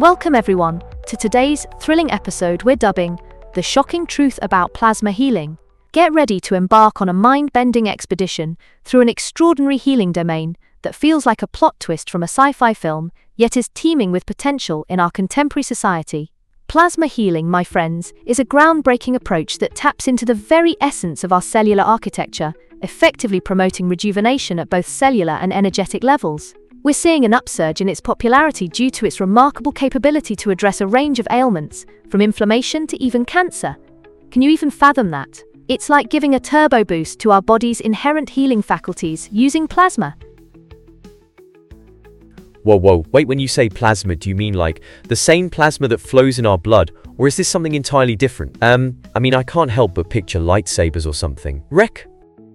Welcome everyone to today's thrilling episode we're dubbing The Shocking Truth About Plasma Healing. Get ready to embark on a mind-bending expedition through an extraordinary healing domain that feels like a plot twist from a sci-fi film, yet is teeming with potential in our contemporary society. Plasma healing, my friends, is a groundbreaking approach that taps into the very essence of our cellular architecture, effectively promoting rejuvenation at both cellular and energetic levels. We're seeing an upsurge in its popularity due to its remarkable capability to address a range of ailments, from inflammation to even cancer. Can you even fathom that? It's like giving a turbo boost to our body's inherent healing faculties using plasma. Whoa, wait, when you say plasma, do you mean like the same plasma that flows in our blood, or is this something entirely different? I can't help but picture lightsabers or something. Wreck?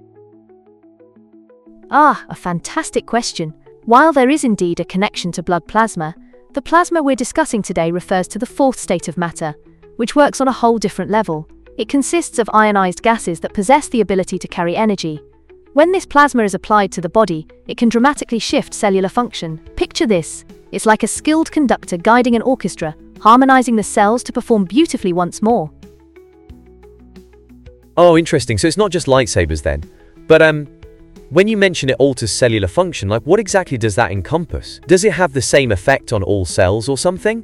A fantastic question. While there is indeed a connection to blood plasma, the plasma we're discussing today refers to the fourth state of matter, which works on a whole different level. It consists of ionized gases that possess the ability to carry energy. When this plasma is applied to the body, it can dramatically shift cellular function. Picture this. It's like a skilled conductor guiding an orchestra, harmonizing the cells to perform beautifully once more. Oh, interesting. So it's not just lightsabers then. But when you mention it alters cellular function, like what exactly does that encompass? Does it have the same effect on all cells or something?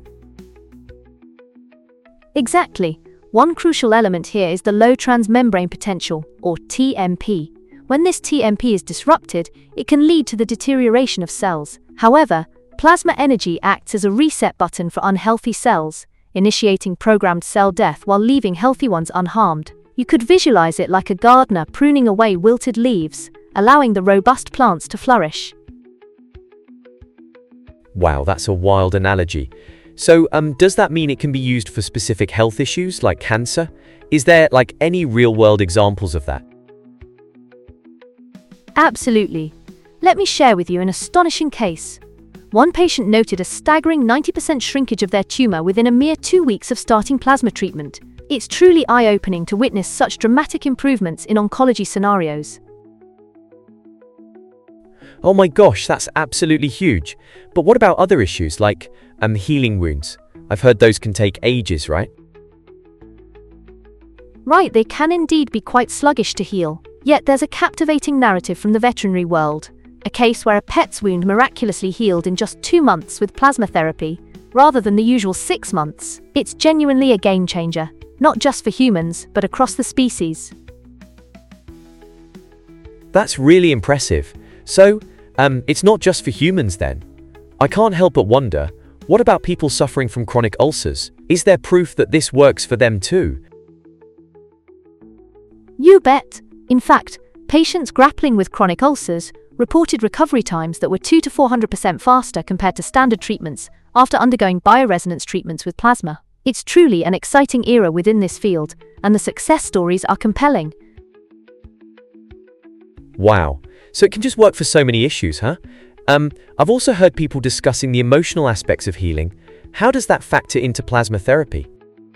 Exactly. One crucial element here is the low transmembrane potential, or TMP. When this TMP is disrupted, it can lead to the deterioration of cells. However, plasma energy acts as a reset button for unhealthy cells, initiating programmed cell death while leaving healthy ones unharmed. You could visualize it like a gardener pruning away wilted leaves, allowing the robust plants to flourish. Wow, that's a wild analogy. So, does that mean it can be used for specific health issues like cancer? Is there, any real-world examples of that? Absolutely. Let me share with you an astonishing case. One patient noted a staggering 90% shrinkage of their tumor within a mere 2 weeks of starting plasma treatment. It's truly eye-opening to witness such dramatic improvements in oncology scenarios. Oh my gosh, that's absolutely huge. But what about other issues like healing wounds? I've heard those can take ages, right? Right, they can indeed be quite sluggish to heal. Yet there's a captivating narrative from the veterinary world, a case where a pet's wound miraculously healed in just 2 months with plasma therapy, rather than the usual 6 months. It's genuinely a game changer, not just for humans, but across the species. That's really impressive. So, it's not just for humans then. I can't help but wonder, what about people suffering from chronic ulcers? Is there proof that this works for them too? You bet. In fact, patients grappling with chronic ulcers reported recovery times that were 200 to 400% faster compared to standard treatments after undergoing bioresonance treatments with plasma. It's truly an exciting era within this field, and the success stories are compelling. Wow. So it can just work for so many issues, huh? I've also heard people discussing the emotional aspects of healing. How does that factor into plasma therapy?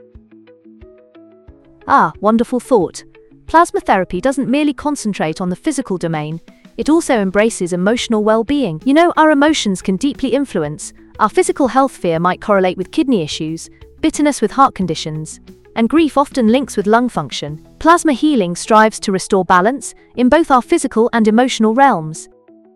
Wonderful thought. Plasma therapy doesn't merely concentrate on the physical domain, it also embraces emotional well-being. You know, our emotions can deeply influence our physical health. Fear might correlate with kidney issues, bitterness with heart conditions, and grief often links with lung function. Plasma healing strives to restore balance in both our physical and emotional realms.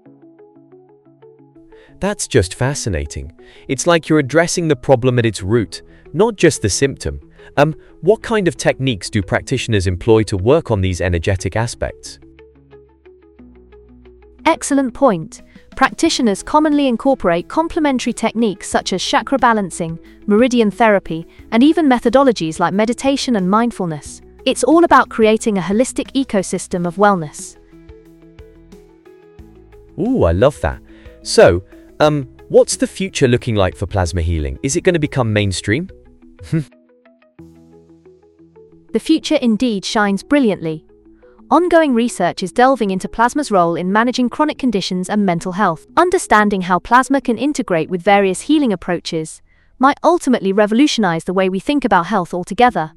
That's just fascinating. It's like you're addressing the problem at its root, not just the symptom. What kind of techniques do practitioners employ to work on these energetic aspects? Excellent point. Practitioners commonly incorporate complementary techniques such as chakra balancing, meridian therapy, and even methodologies like meditation and mindfulness. It's all about creating a holistic ecosystem of wellness. Ooh, I love that. So, what's the future looking like for plasma healing? Is it going to become mainstream? The future indeed shines brilliantly. Ongoing research is delving into plasma's role in managing chronic conditions and mental health. Understanding how plasma can integrate with various healing approaches might ultimately revolutionize the way we think about health altogether.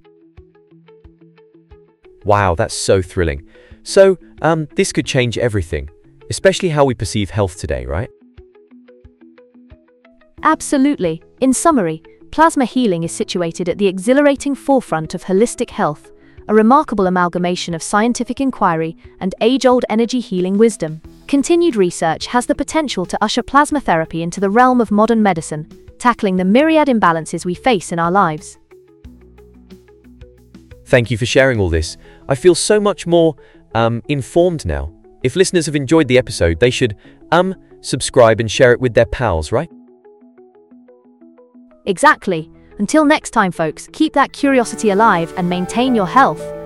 Wow, that's so thrilling. So, this could change everything, especially how we perceive health today, right? Absolutely. In summary, plasma healing is situated at the exhilarating forefront of holistic health, a remarkable amalgamation of scientific inquiry and age-old energy healing wisdom. Continued research has the potential to usher plasma therapy into the realm of modern medicine, tackling the myriad imbalances we face in our lives. Thank you for sharing all this. I feel so much more informed now. If listeners have enjoyed the episode, they should subscribe and share it with their pals, right? Exactly. Until next time, folks, keep that curiosity alive and maintain your health.